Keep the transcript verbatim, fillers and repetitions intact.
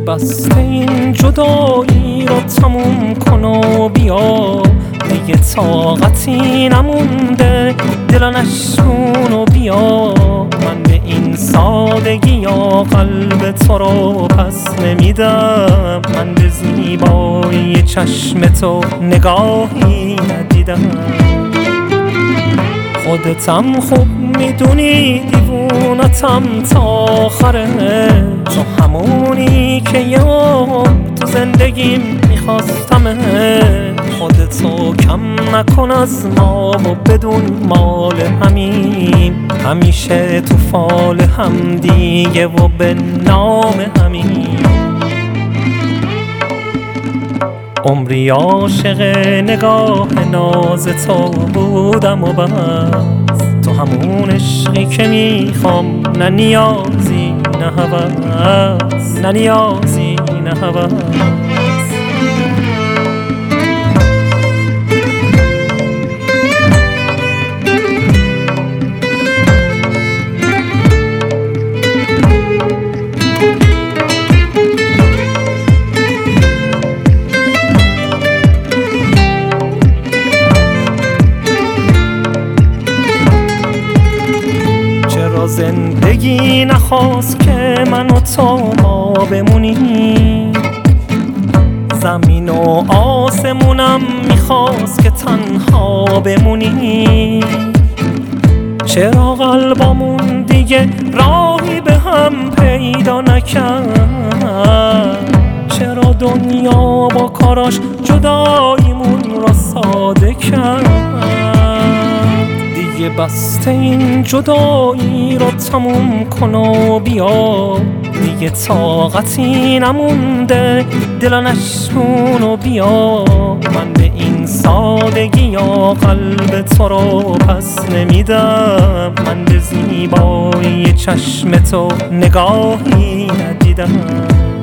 بسته این جدایی رو تموم کن و بیا، دیگه طاقتی نمونده دل نشکون و بیا. من به این سادگی یا قلب تو رو پس نمیدم، من به زیبایی چشم تو نگاهی ندیدم. خودتم خوب میدونی دیوونتم تا آخره، تو همونی که یه عمر تو زندگیم میخواستمه. خودتو کم نکن از ما و بدون مال همین، همیشه تو فال هم دیگه و به نام همین. عمری عاشق نگاه ناز تو بودم و بس، تو همون عشقی که میخوام، نه نیازی نه هوس، نه نیازی نه هوس. زندگی نخواست که من و تو ما بمونیم، زمین و آسمونم میخواست که تنها بمونیم. چرا قلبمون دیگه راهی به هم پیدا نکرد؟ چرا دنیا با کاراش جداییمون را ساده کرد؟ دیگه بسته این جدایی رو تموم کن و بیا، دیگه طاقتی نمونده دل نشکون و بیا. من به این سادگی یا قلب تو رو پس نمیدم، من به زیبایی چشم تو نگاهی ندیدم.